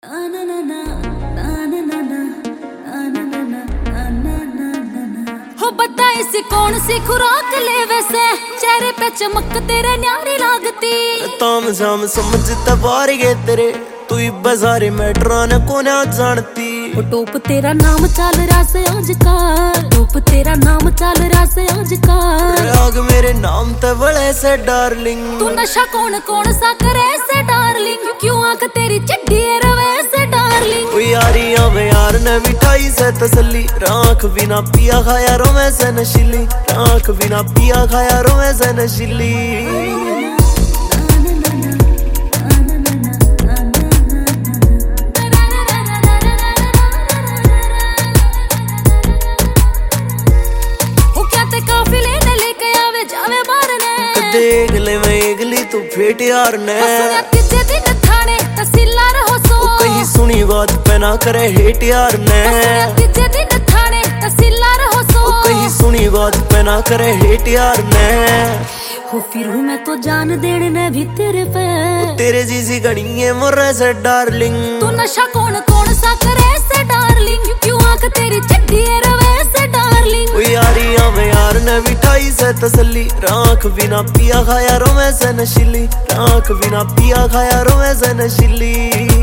हो बता इसे कौन सी खुराक ले वैसे चेहरे पे चमक तेरे न्यारी लागती। ताम झाम समझता बार गए तेरे तू बाजारे मेट्रो ने को ना जानती। टोप तेरा नाम चल रहा से आजकल, टोप तेरा नाम चल रहा से आजकल। राग मेरे नाम ते बड़े से डार्लिंग। तू नशा कौन कौन सा करे से डार्लिंग, क्यों आंख तेरी चिट्ठी रवे से डार्लिंग। ओ यारियां में यार ने मिठाई से तसल्ली, राख बिना पिया खाया रोवे से नशीली, राख बिना पिया खाया रोवे से नशीली। देखले मैं एगली तू फेट यार ने कहीं सुनी बात पे ना करे हेट यार ने। कहीं सुनी बात पे ना करे हेट यार ने। हो फिर हूँ मैं तो जान देने ने भी तेरे पे, तेरे जैसी घड़ी है मोरे से डार्लिंग। तू नशा कौन कौन सा करे से डार्लिंग, क्यों आंख तेरी चिट्ठी रवे से डार्लिंग। ओ यारियां में यार ने मिठाई से तसल्ली, राख बिना पिया खाया रोवे से नशीली, राख बिना पिया खाया रोवे से नशीली।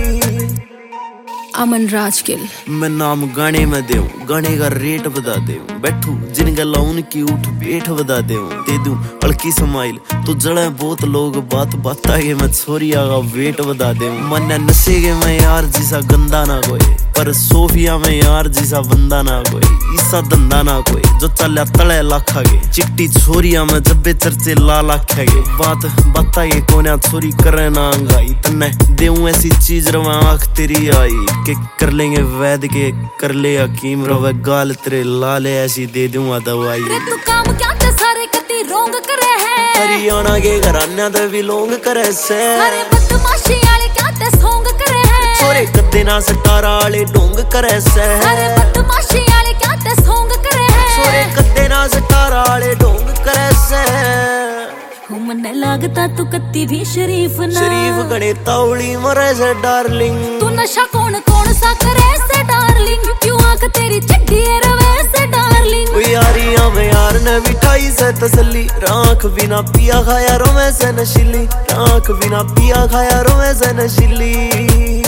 अमन राजगिल मैं नाम गाने में देऊं, गाने का रेट बता देऊं, बैठू जिन गला उनकी उठ पेट बता देऊं, दे दूं हल्की स्माइल तो जड़े बहुत लोग बात बाता के मैं छोरिया का वेट बता देऊं। मन नशे के मैं यार जिसा गंदा ना कोई, पर सोफिया में यार जिसा बंदा ना कोई, ईसा धंधा ना कोई जो चलिया तले लाखा के। चिट्टी छोरिया में जब्बे चर्चे ला लाखा के, बात बता ये कोन्या छोरी करे ना अंगाई, तन्ने देऊं ऐसी चीज रवा आँख तेरी आई के कर लेंगे वैद के कर ले हकीम रवे गाल तेरे लाले ऐसी दे दूंगा दवाई। तू काम क्या ते सारे कती रोंग करे है, हरियाणा के घराना दे भी लोंग करे से, सारे बदमाशी वाले क्या ते सोंग करे है, छोरे कदे ना सटारा वाले डोंग करे से, सारे बदमाशी वाले क्या ते सोंग करे है, छोरे कदे ना सटारा वाले डोंग करे से। मने लगता तू कत्ती भी शरीफ ना, शरीफ गणे तावली मरे से डार्लिंग। तू नशा कौन कौन सा करे से डार्लिंग, क्यों आंख तेरी चिट्ठी रवे से डार्लिंग। ओ यारियां में यार ने मिठाई से तसल्ली, राख बिना पिया खाया रोवे से नशीली, राख बिना पिया खाया रोवे से नशीली।